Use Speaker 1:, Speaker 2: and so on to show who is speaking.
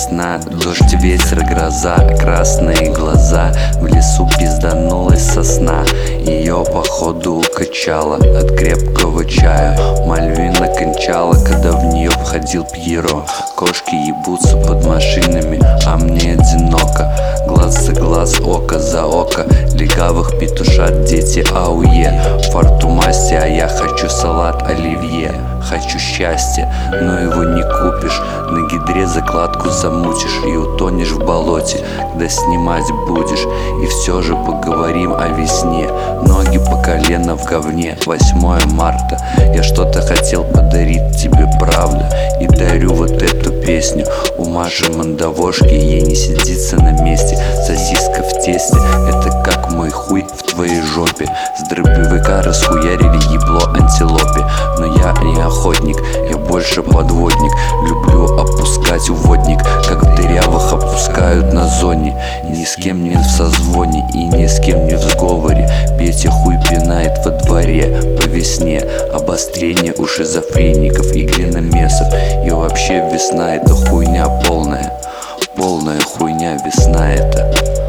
Speaker 1: весна, дождь, ветер, гроза, красные глаза. В лесу пизданулась сосна, ее походу укачало от крепкого чая. Мальвина кончала, когда в нее входил Пьеро. Кошки ебутся под машинами, а мне одиноко. Глаз за глаз, око за око, легавых петушат дети ауе. Фарту масти, а я хочу салат оливье. Хочу счастья, но его не купишь. На гидре закладку замутишь и утонешь в болоте, когда снимать будешь. И все же поговорим о весне. Ноги по колено в говне. 8 марта. Я что-то хотел подарить тебе, правда, и дарю вот эту песню. У Маши мандавошки, ей не сидится на месте. Сосиска в тесте, это как мой хуй в твоей жопе. С дробовика расхуярили ебло антилопе. Но я не охотник, я больше подводник. Люблю опускать уводник, как дырявых опускают на зоне. Ни с кем не в созвоне и ни с кем не в сговоре. Петя хуй пинает во дворе по весне. Обострение у шизофреников и глиномесов. И вообще весна это хуйня полная. Полная хуйня весна это.